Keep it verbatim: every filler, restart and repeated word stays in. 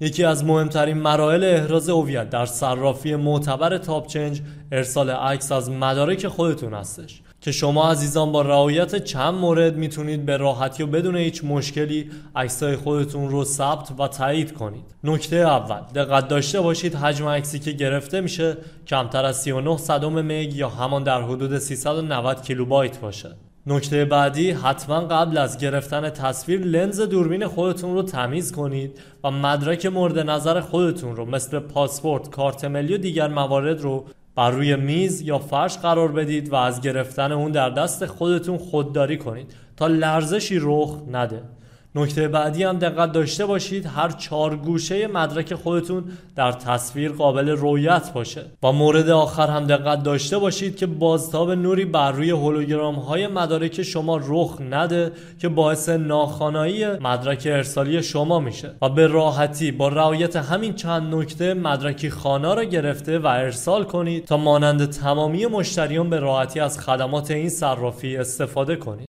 یکی از مهمترین مراحل احراز هویت در صرافی معتبر تاپ چنج ارسال عکس از مدارک خودتون هستش که شما عزیزان با رعایت چند مورد میتونید به راحتی و بدون هیچ مشکلی عکسای خودتون رو ثبت و تایید کنید. نکته اول، دقت داشته باشید حجم عکسی که گرفته میشه کمتر از سی و نه صدم مگ یا همان در حدود سیصد و نود کیلوبایت باشه. نکته بعدی، حتما قبل از گرفتن تصویر لنز دوربین خودتون رو تمیز کنید و مدرک مورد نظر خودتون رو مثل پاسپورت، کارت ملی و دیگر موارد رو بر روی میز یا فرش قرار بدید و از گرفتن اون در دست خودتون خودداری کنید تا لرزشی رخ نده. نکته بعدی هم دقت داشته باشید هر چهار گوشه مدرک خودتون در تصویر قابل رؤیت باشه. و مورد آخر هم دقت داشته باشید که بازتاب نوری بر روی هولوگرام های مدارک شما رخ نده که باعث ناخوانایی مدرک ارسالی شما میشه و به راحتی با رعایت همین چند نکته مدرکی خوانا را گرفته و ارسال کنید تا مانند تمامی مشتریان به راحتی از خدمات این صرافی استفاده کنید.